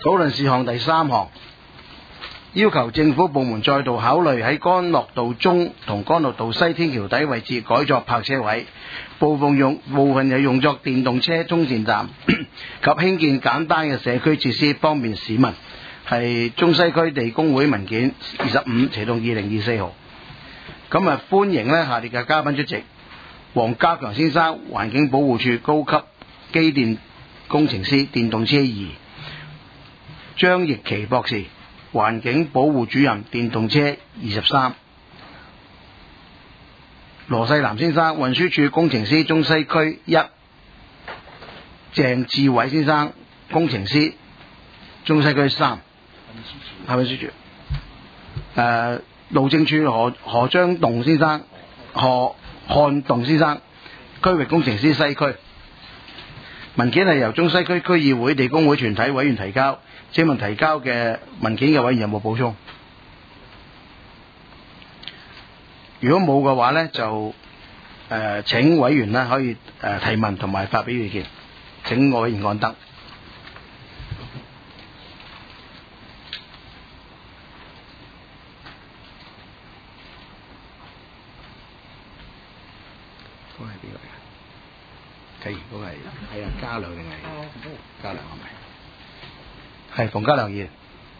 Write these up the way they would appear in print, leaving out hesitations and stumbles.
討論事項第3項，要求政府部門再度考慮喺干諾道中同干諾道西天橋底位置改作泊車位，部分又用作電動車充電站及興建簡單嘅社區設施，方便市民。係中西區地工會文件25，斜動2024號。咁啊，歡迎呢下列嘅嘉賓出席：黃家強先生，環境保護署高級機電工程師，電動車2；張奕琪博士，環境保護主任，電動車23；羅世南先生，運輸署工程師，中西區1；鄭志偉先生，工程師，中西區3。係咪輸住？路政署何張棟先生，何漢棟先生，區域工程師西區。文件係由中西區區議會地工會全體委員提交。請問提交嘅文件嘅委員有冇補充？如果冇嘅話呢，就請委員呢可以提問同埋發表意見。請委員按燈。嗰個係邊個嚟㗎？睇完嗰個係嘉良定係嘉良係咪？係馮嘉良議員。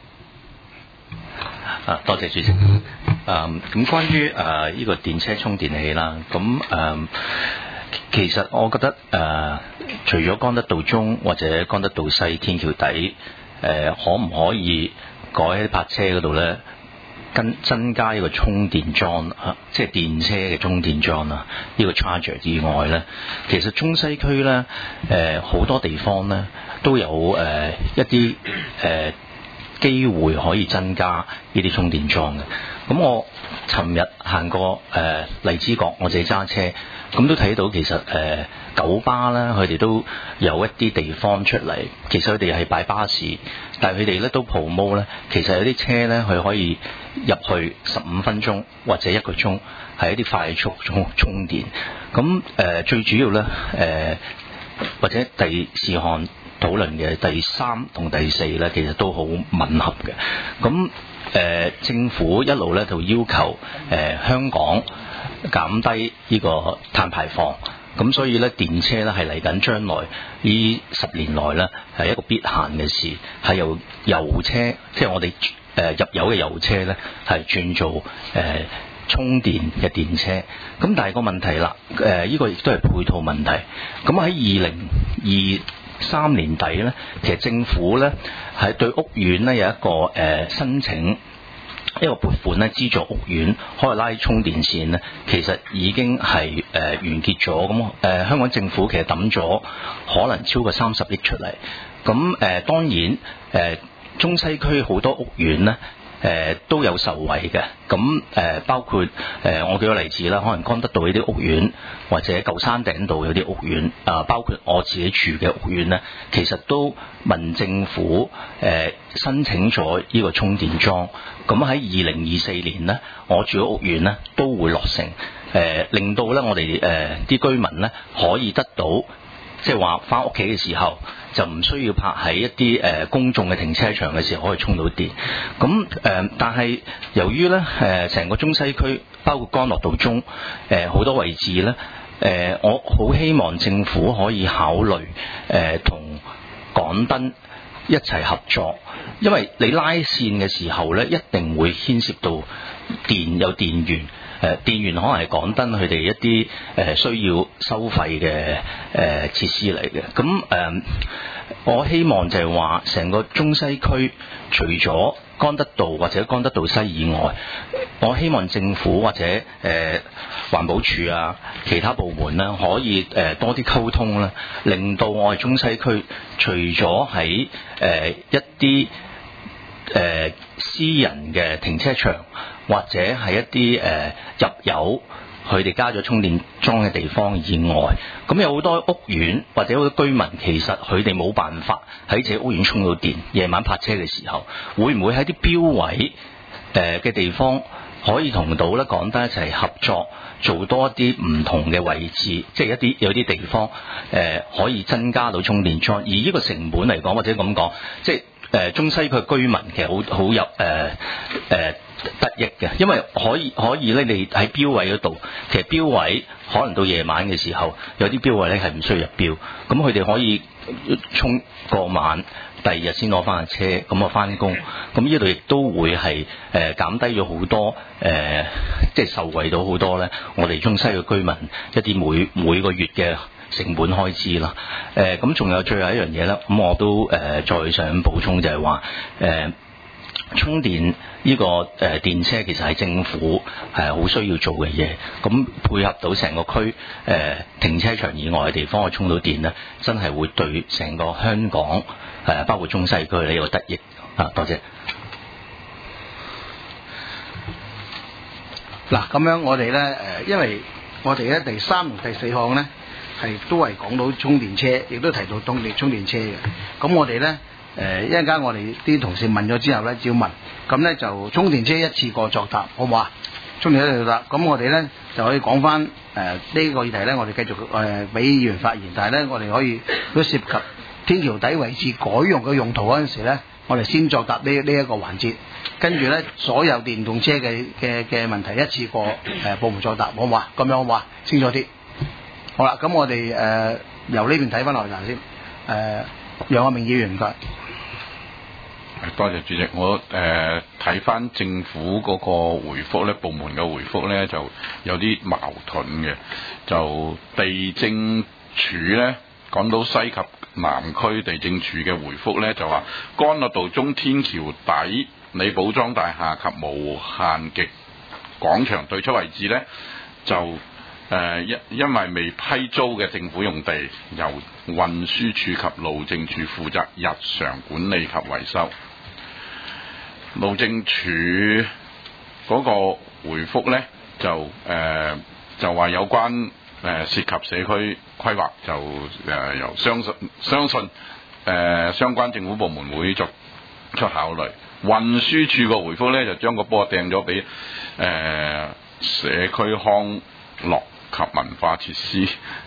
多謝主席。咁關於呢個電車充電器啦，咁其實我覺得除咗干德道中或者干德道西天橋底，可唔可以改喺泊車嗰度咧？增加呢個充電樁即係電車嘅充電樁呢個 charger 之外咧，其實中西區咧好多地方咧都有一啲機會可以增加呢啲充電樁嘅。咁我尋日行過荔枝角，我自己揸車，咁都睇到其實九巴啦，佢哋都有一啲地方出嚟，其實佢哋係擺巴士，但係佢哋咧都 promote 咧，其實有啲車咧佢可以入去15分鐘或者1個鐘，係一啲快速充電。咁最主要咧或者第4項討論嘅第3同第4咧，其實都好吻合嘅。咁政府一路咧就要求香港減低呢個碳排放，咁所以咧電車咧係嚟緊將來呢10年內咧係一個必行嘅事，係由油車即係我哋入油嘅油車咧係轉做充電嘅電車。咁但係個問題啦，呢個亦都係配套問題。咁喺2023年底咧，其實政府咧係對屋苑咧有一個申請一個撥款咧，資助屋苑可以拉充電線咧，其實已經係完結咗。咁香港政府其實抌咗可能超過30億出嚟。咁當然中西區好多屋苑咧都有受惠嘅。咁包括我舉個例子啦，可能干德道呢啲屋苑，或者舊山頂道有啲屋苑，包括我自己住嘅屋苑咧，其實都問政府申請咗呢個充電樁。咁喺2024年咧，我住嘅屋苑咧都會落成，令到咧我哋啲居民咧可以得到，即係話翻屋企嘅時候就唔需要泊喺一啲公眾嘅停車場嘅時候可以充到電。咁但係由於咧成個中西區包括干諾道中好多位置咧，我好希望政府可以考慮同港燈一齊合作，因為你拉線嘅時候咧，一定會牽涉到有電源。電源可能係港燈佢哋一啲需要收費嘅設施嚟嘅。咁我希望就係話成個中西區除咗干德道或者干德道西以外，我希望政府或者環保署啊其他部門咧可以多啲溝通啦，令到我哋中西區除咗喺一啲私人嘅停車場或者係一啲入油佢哋加咗充電樁嘅地方以外，咁有好多屋苑或者好多居民其實佢哋冇辦法喺自己屋苑充到電，夜晚泊車嘅時候，會唔會喺啲標位嘅地方可以同到咧港燈一齊合作，做多一啲唔同嘅位置，即係有啲地方可以增加到充電樁，而呢個成本嚟講或者咁講，即係中西區居民其實好有得益嘅，因為可以咧，你喺標位嗰度，其實標位可能到夜晚嘅時候，有啲標位咧係唔需要入標，咁佢哋可以衝過晚，第二日先攞翻架車，咁啊翻工，咁呢度亦都會係減低咗好多即係受惠到好多咧，我哋中西嘅居民一啲每個月嘅成本開支啦。咁仲有最後一樣嘢咧，咁我都再想補充就係話充電呢個電車其實係政府好需要做嘅嘢，咁配合到成個區停車場以外嘅地方去充到電呢，真係會對成個香港包括中西區呢個得益啊！多謝。 嗱，咁樣我哋咧因為我哋咧第3同第4項咧係都係講到充電車，亦都提到動力充電車嘅。咁我哋咧一陣間我哋啲同事問咗之後咧，照問，咁咧就充電車一次過作答，好唔好啊？充電車一次過作答，咁我哋咧就可以講翻呢個議題咧，我哋繼續俾議員發言，但係咧我哋可以都涉及天橋底位置改用嘅用途嗰陣時咧，我哋先作答呢一個環節，跟住咧所有電動車嘅問題一次過部門作答，好唔好啊？咁樣好唔好啊？清楚啲。好啦，咁我哋由呢邊睇翻落嚟先。楊亞明議員唔該。 多謝主席，我睇翻政府嗰個回覆咧，部門嘅回覆咧就有啲矛盾嘅。就地政署咧，港島西及南區地政署嘅回覆咧就話，干諾道中天橋底李寶莊大廈及無限極廣場對出位置咧，就因為未批租嘅政府用地，由運輸署及路政署負責日常管理及維修。路政署嗰個回覆呢，就話有關涉及社區規劃，就由相信相關政府部門會作出考慮。運輸署個回覆呢，就將個波掟咗俾社區康樂及文化設施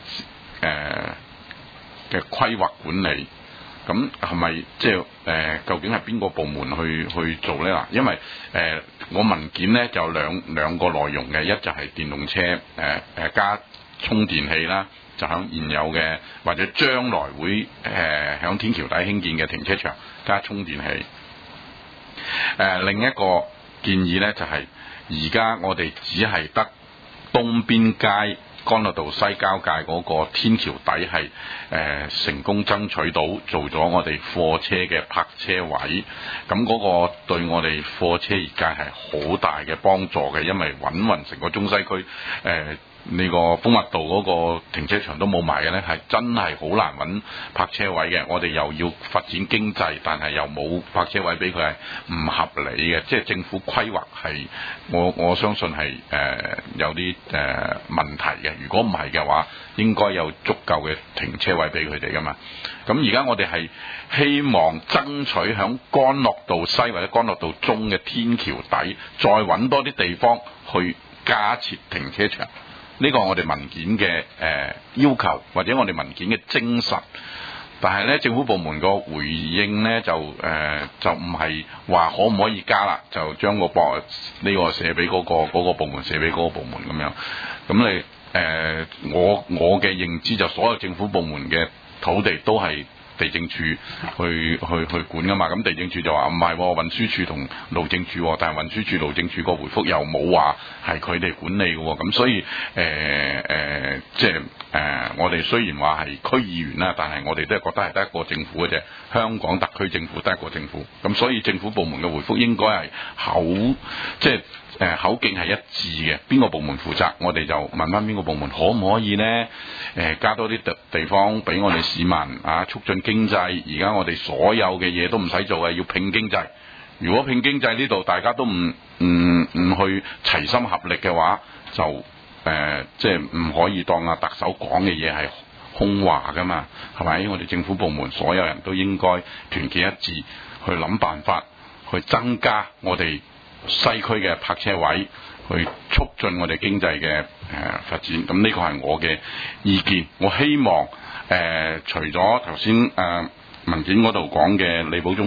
嘅規劃管理。咁係咪即係究竟係邊個部門去做呢？嗱，因為我文件呢就兩個內容嘅，一就係電動車加充電器啦，就響現有嘅或者將來會響天橋底興建嘅停車場加充電器。另一個建議呢，就係而家我哋只係得東邊街干諾道西交界嗰個天橋底係成功爭取到做咗我哋貨車嘅泊車位，咁嗰個對我哋貨車業界係好大嘅幫助嘅，因為揾成個中西區呢個豐密道嗰個停車場都冇埋嘅呢，係真係好難揾泊車位嘅。我哋又要發展經濟，但係又冇泊車位俾佢，係唔合理嘅。即係政府規劃係我相信係有啲問題嘅。如果唔係嘅話，應該有足夠嘅停車位俾佢哋噶嘛。咁而家我哋係希望爭取響干諾道西或者干諾道中嘅天橋底，再揾多啲地方去加設停車場。呢個我哋文件嘅要求，或者我哋文件嘅精神，但係呢政府部門個回應呢，就唔係話可唔可以加啦，就將個呢個寫俾嗰個部門，寫俾嗰個部門咁樣。咁你我嘅認知就所有政府部門嘅土地都係地政署去管噶嘛，咁地政署就話唔係運輸署同路政署，但係運輸署路政署個回覆又冇話係佢哋管理嘅，咁所以即係我哋雖然話係區議員啦，但係我哋都係覺得係得一個政府嘅啫，香港特區政府得一個政府，咁所以政府部門嘅回覆應該係即係口徑係一致嘅，邊個部門負責，我哋就問翻邊個部門可唔可以呢？加多啲地方俾我哋市民啊，促進經濟。而家我哋所有嘅嘢都唔使做嘅，要拼經濟。如果拼經濟呢度大家都唔去齊心合力嘅話，就即係唔可以當特首講嘅嘢係空話噶嘛，係咪？我哋政府部門所有人都應該團結一致去諗辦法，去增加我哋西區嘅泊車位，去促進我哋經濟嘅發展。咁呢個係我嘅意見。我希望除咗頭先文件嗰度講嘅李寶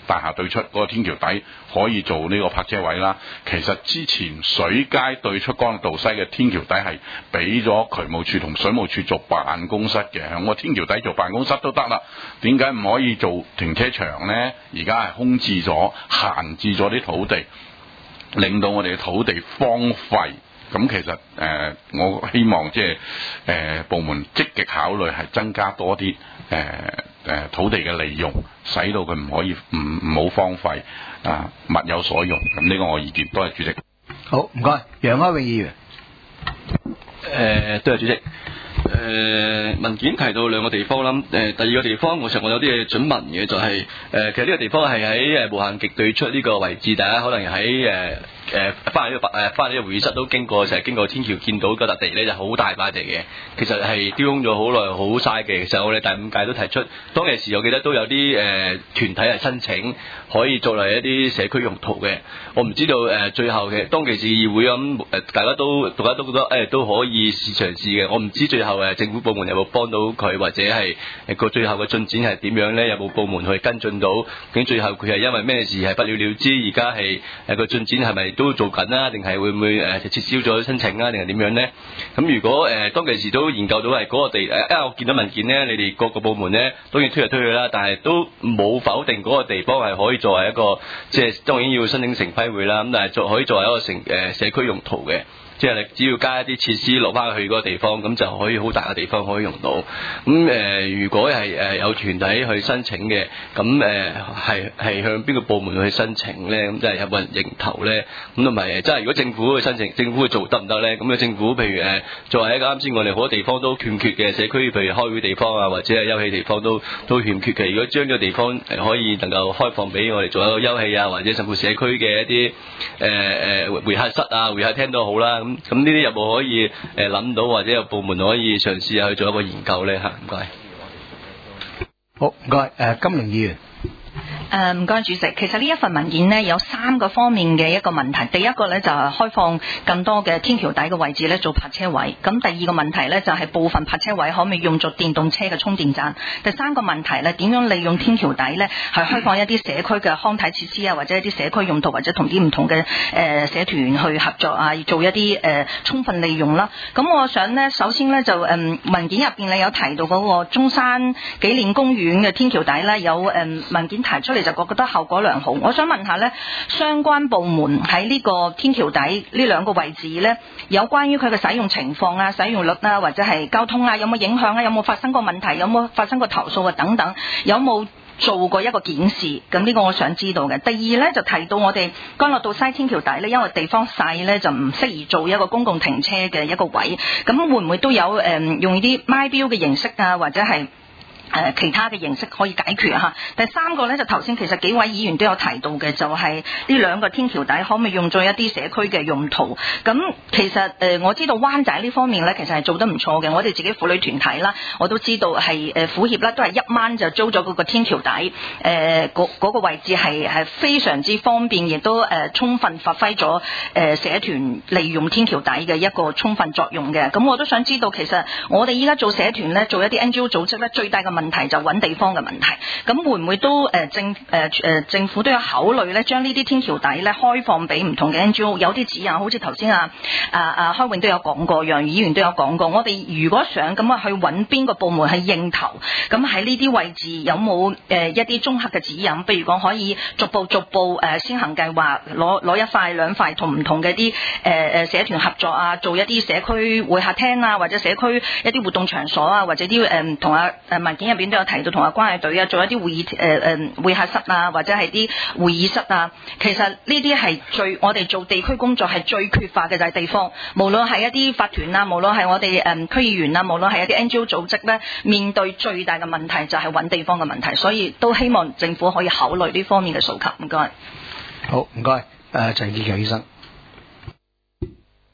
大廈對出嗰個天橋底可以做呢個泊車位啦。其實之前水街對出干諾道西嘅天橋底係俾咗渠務處同水務處做辦公室嘅，響個天橋底做辦公室都得啦。點解唔可以做停車場呢？而家係空置咗、閒置咗啲土地，令到我哋嘅土地荒廢。咁其實我希望即係部門積極考慮係增加多啲土地嘅利用，使到佢唔可以唔好荒廢物有所用。咁呢個我意見，多謝主席。 好，唔該，楊開永議員。 多謝主席。文件提到兩個地方啦，第二個地方我有啲嘢準問嘅，就係其實呢個地方係喺無限極對出呢個位置，大家可能喺翻嚟呢個會議室都經過，成日經過天橋見到嗰笪地咧就好大塊地嘅，其實係丟空咗好耐，好嘥嘅。其實我哋第5屆都提出，當其時我記得都有啲團體係申請可以作為一啲社區用途嘅。我唔知道最後嘅當其時議會咁大家都覺得都可以試嘗試嘅。我唔知最後政府部門有冇幫到佢，或者係個最後嘅進展係點樣咧？有冇部門去跟進到？究竟最後佢係因為咩事係不了了之？而家係個進展係咪都做緊啊？定係會唔會撤銷咗申請啊？定係點樣咧？咁如果當其時都研究到係嗰個地，因為我見到文件咧，你哋各個部門咧當然推嚟推去啦，但係都冇否定嗰個地方係可以作為一個即係當然要申請城規會啦。咁但係可以作為一個社區用途嘅。即係你只要加一啲設施落翻去嗰個地方，咁就可以好大嘅地方可以用到。咁如果係有團體去申請嘅，咁係向邊個部門去申請咧？咁即係有冇人認頭咧？咁同埋即係如果政府去申請，政府去做得唔得咧？咁政府譬如作為一個啱先我哋好多地方都欠缺嘅社區，譬如開會地方啊，或者係休憩地方都欠缺嘅。如果將呢個地方可以能夠開放俾我哋做一個休憩啊，或者甚至社區嘅一啲會客室啊、會客廳都好啦。咁呢啲有冇可以諗到，或者有部門可以嘗試下去做一個研究咧？嚇，唔該。 好，唔該，金玲議員。 唔該主席，其實呢一份文件呢，有3個方面嘅一個問題。第一個呢，就係開放更多嘅天橋底嘅位置呢做泊車位。咁第二個問題呢，就係部分泊車位可唔可以用作電動車嘅充電站。第3個問題呢，點樣利用天橋底呢，係開放一啲社區嘅康體設施啊，或者一啲社區用途，或者同啲唔同嘅社團去合作啊，做一啲充分利用啦。咁我想呢，首先呢，就文件入邊呢有提到嗰個中山紀念公園嘅天橋底呢，有文件提出嚟。就覺得效果良好。我想問下呢，相關部門喺呢個天橋底呢2個位置呢，有關於佢嘅使用情況啊、使用率啊，或者係交通啊，有冇影響啊？有冇發生過問題？有冇發生過投訴啊？等等，有冇做過一個檢視？咁呢個我想知道嘅。第二呢，就提到我哋干諾道西天橋底呢，因為地方細呢，就唔適宜做一個公共停車嘅一個位。咁會唔會都有用啲咪標嘅形式啊，或者係其他嘅形式可以解決嚇。第3個呢，就頭先其實幾位議員都有提到嘅，就係呢2個天橋底可唔可以用作一啲社區嘅用途？咁其實我知道灣仔呢方面呢，其實係做得唔錯嘅。我哋自己婦女團體啦，我都知道係婦協啦，都係1晚就租咗嗰個天橋底，嗰個位置係非常之方便，亦都充分發揮咗社團利用天橋底嘅一個充分作用嘅。咁我都想知道，其實我哋依家做社團呢，做一啲 NGO 組織呢，最大嘅問題就揾地方嘅問題，咁會唔會都政府都有考慮咧，將呢啲天橋底咧開放俾唔同嘅 NGO， 有啲指引，好似頭先開永都有講過，楊議員都有講過，我哋如果想咁去揾邊個部門去應頭，咁喺呢啲位置有冇一啲綜合嘅指引？譬如講可以逐步先行計劃，攞1塊2塊同唔同嘅啲社團合作啊，做一啲社區會客廳啊，或者社區一啲活動場所啊，或者啲同文件入邊都有提到同關係隊啊，做一啲會客室啊，或者係啲會議室啊。其實呢啲係我哋做地區工作係最缺乏嘅就係地方，無論係一啲法團啊，無論係我哋區議員啊，無論係一啲 NGO 組織咧，面對最大嘅問題就係揾地方嘅問題，所以都希望政府可以考慮呢方面嘅訴求。唔該。 好，唔該。陳志強醫生。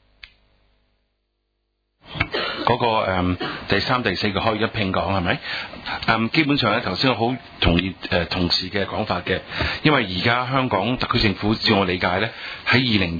嗰個第3、第4個可以一併講係咪？ 基本上咧，頭先我好同意同事嘅講法嘅，因為而家香港特區政府照我理解咧，喺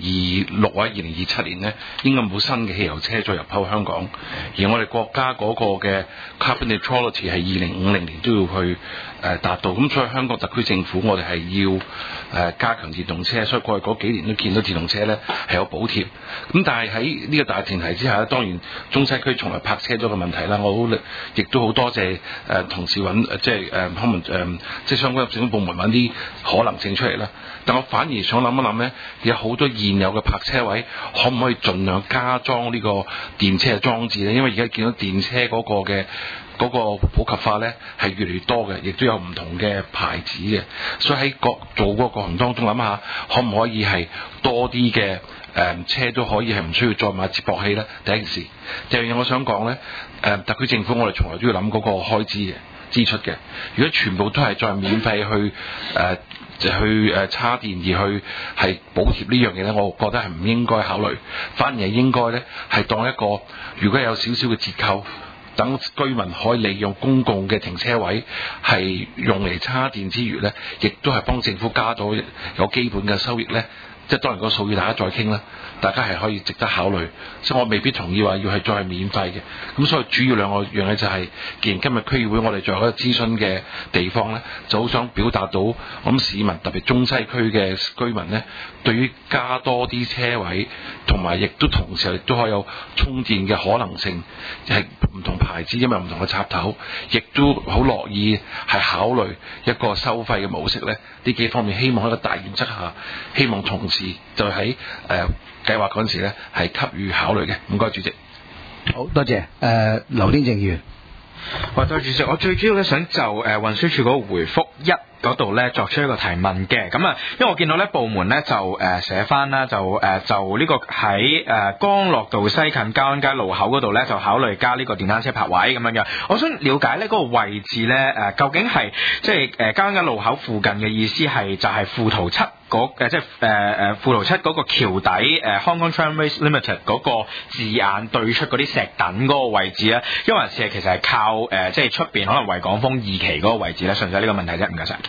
2026或者2027年咧，應該冇新嘅汽油車再入口香港，而我哋國家嗰個嘅 carbon neutrality 係2050年都要去達到，咁所以香港特區政府我哋係要加強電動車，所以過去嗰幾年都見到電動車咧係有補貼，咁但係喺呢個大前提之下咧，當然中西區從來泊車咗嘅問題啦，我亦都好多謝同事揾即係可能即係相關政府部門揾啲可能性出嚟啦。但我反而想諗一諗咧，有好多現有嘅泊車位，可唔可以盡量加裝呢個電車嘅裝置咧？因為而家見到電車嗰個普及化咧係越嚟越多嘅，亦都有唔同嘅牌子嘅，所以喺做嗰個過程當中諗下，可唔可以係多啲嘅車都可以係唔需要再買接駁器咧？第一件事，第二樣我想講咧，特區政府我哋從來都要諗嗰個開支嘅支出嘅，如果全部都係再免費去叉電而去係補貼呢樣嘢咧，我覺得係唔應該考慮，反而係應該咧係當一個如果有少少嘅折扣，等居民可以利用公共嘅停車位係用嚟叉電之餘咧，亦都係幫政府加到有基本嘅收益咧。即係當然個數要大家再傾啦，大家係可以值得考慮。所以我未必同意話要係再係免費嘅。咁所以主要兩個樣嘢就係，既然今日區議會我哋作為一個諮詢嘅地方咧，就好想表達到，我諗市民特別中西區嘅居民咧，對於加多啲車位，同埋亦都同時亦都可以有充電嘅可能性，係唔同牌子因為唔同嘅插頭，亦都好樂意係考慮一個收費嘅模式咧。呢幾方面希望喺個大原則下，希望同時就喺計劃嗰陣時咧係給予考慮嘅。唔該，主席。 好多謝劉天正議員。 喂，多謝主席，我最主要咧想就運輸署嗰個回覆1嗰度咧作出一個提問嘅。咁啊，因為我見到咧部門咧就寫翻啦，就呢個喺江樂道西近嘉安街路口嗰度咧就考慮加呢個電單車泊位咁樣樣。我想了解咧嗰個位置咧究竟係即係嘉安街路口附近嘅意思係就係富圖7即係富圖7嗰個橋底Hong Kong Tramways Limited 嗰個字眼對出嗰啲石躉嗰個位置咧，因為其實係靠即係出邊可能維港峰2期嗰個位置咧，純粹呢個問題啫，唔該晒。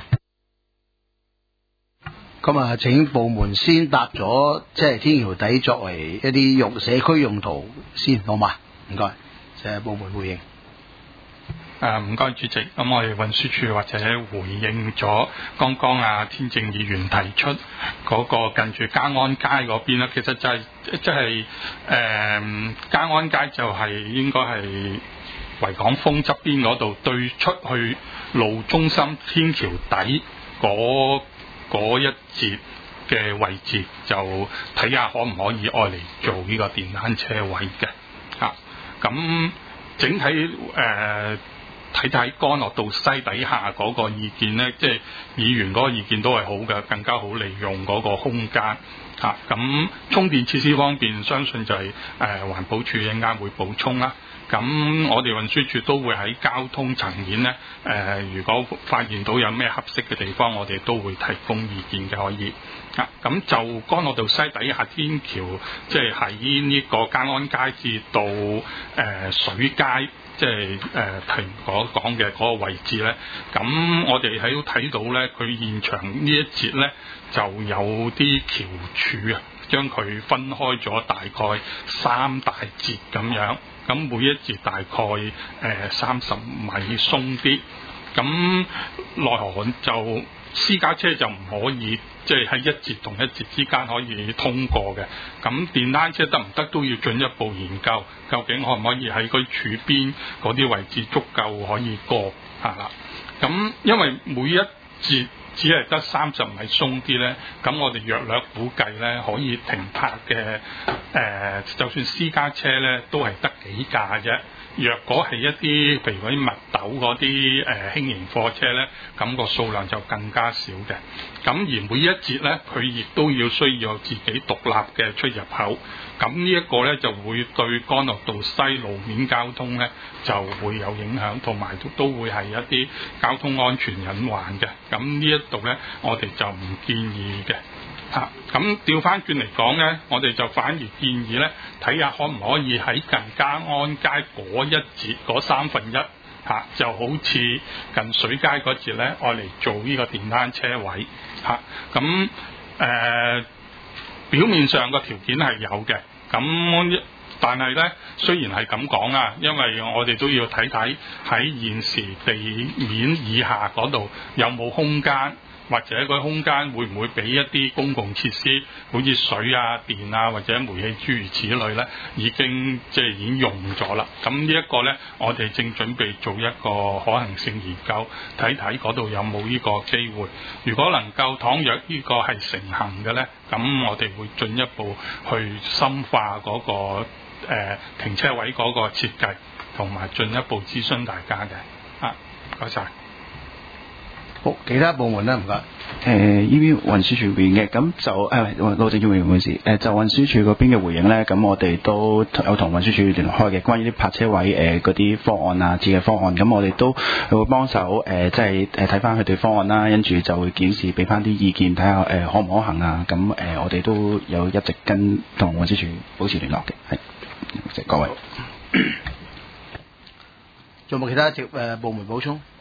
咁啊，請部門先答咗即係天橋底作為一啲社區用途先，好嘛？唔該，謝部門回應。 唔該主席，咁我哋運輸署或者回應咗剛剛天正議員提出嗰個近住嘉安街嗰邊啦，其實就係即係嘉安街就係應該係維港峰側邊嗰度對出去路中心天橋底嗰一節嘅位置，就睇下可唔可以愛嚟做呢個電單車位嘅。咁整體睇睇干諾道西底下嗰個意見呢，即係議員嗰個意見都係好嘅，更加好利用嗰個空間。咁充電設施方面，相信就係環保署一陣間會補充啦。咁我哋運輸署都會喺交通層面呢，如果發現到有咩合適嘅地方，我哋都會提供意見嘅，可以。咁就干諾道西底下天橋，即係喺呢個嘉安街至到水街。即係提講嘅嗰個位置咧，咁我哋喺度睇到咧，佢現場呢一節咧就有啲橋柱啊，將佢分開咗大概3大節咁樣，咁每一節大概30米鬆啲，咁奈何就私家車就唔可以即係喺一節同一節之間可以通過嘅，咁電單車得唔得都要進一步研究，究竟可唔可以喺佢柱邊嗰啲位置足夠可以過啦？咁因為每一節只係得30米鬆啲呢，咁我哋約略估計呢，可以停泊嘅就算私家車呢，都係得幾架啫。若果係一啲譬如嗰啲密斗嗰啲輕型貨車呢，咁個數量就更加少嘅。咁而每一節呢，佢亦都要需要自己獨立嘅出入口。咁呢一個呢，就會對干諾道西路面交通呢就會有影響，同埋都會係一啲交通安全隱患嘅。咁呢一度呢，我哋就唔建議嘅。咁調翻轉嚟講呢，我哋就反而建議呢，睇下可唔可以喺近嘉安街嗰一節嗰1/3 就好似近水街嗰節咧，愛嚟做呢個電單車位咁表面上個條件係有嘅，咁但係咧，雖然係咁講啊，因為我哋都要睇睇喺現時地面以下嗰度有冇空間，或者個空間會唔會俾一啲公共設施，好似水啊、電啊或者煤氣諸如此類咧，已經用咗啦。咁呢一個咧，我哋正準備做一個可行性研究，睇睇嗰度有冇呢個機會。如果能夠倘若呢個係成行嘅咧，咁我哋會進一步去深化嗰個停車位嗰個設計，同埋進一步諮詢大家嘅。唔該晒。 好，其他部門咧，唔該。 呢邊運輸署邊嘅，咁就路政署員會事，就運輸署嗰邊嘅回應咧，咁我哋都有同運輸署聯絡開嘅，關於啲泊車位嗰啲方案啊、設計方案，咁我哋都會幫手即係睇翻佢哋方案啦，跟住就會檢視俾翻啲意見，睇下可唔可行啊，咁我哋都有一直跟同運輸署保持聯絡嘅，係，謝謝各位。 仲有冇其他部門補充？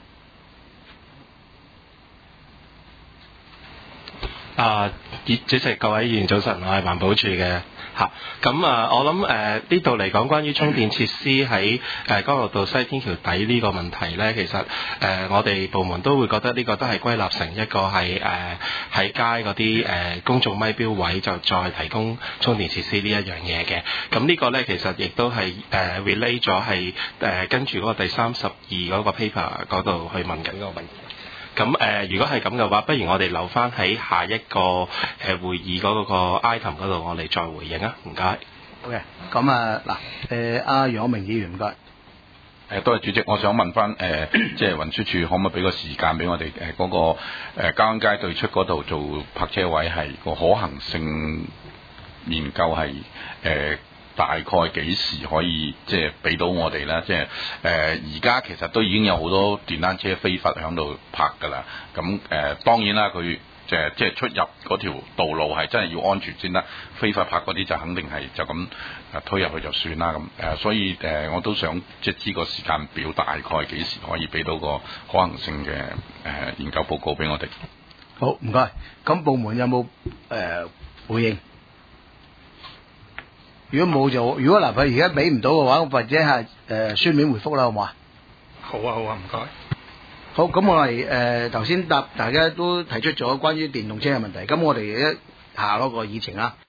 主席、各位議員早晨，我係環保署嘅咁我諗呢度嚟講，關於充電設施喺干諾道西天橋底呢個問題呢，其實我哋部門都會覺得呢個都係歸納成一個係喺街嗰啲公眾咪標位就再提供充電設施呢一樣嘢嘅。咁呢個呢，其實亦都係relate 咗係跟住嗰個第32嗰個 paper 嗰度去問緊嗰個問題。咁如果係咁嘅話，不如我哋留翻喺下一個會議嗰個 item 嗰度，我哋再回應啊！唔該。 好嘅，咁阿楊永明議員唔該。 多謝主席，我想問翻即係運輸署可唔可以俾個時間俾我哋嗰個交安街對出嗰度做泊車位係個可行性研究係大概幾時可以即係俾到我哋咧？即係而家其實都已經有好多電單車非法響度泊㗎啦。咁當然啦，佢即係出入嗰條道路係真係要安全先得。非法泊嗰啲就肯定係就咁推入去就算啦。咁所以我都想即係知個時間表大概幾時可以俾到個可行性嘅研究報告俾我哋。 好，唔該。咁部門有冇回應？如果冇就，如果佢而家俾唔到嘅話，或者係書面回覆啦，好唔好啊？ 好啊，好啊，唔該。 好，咁我哋頭先答大家都提出咗關於電動車嘅問題，咁我哋一下嗰個議程啦。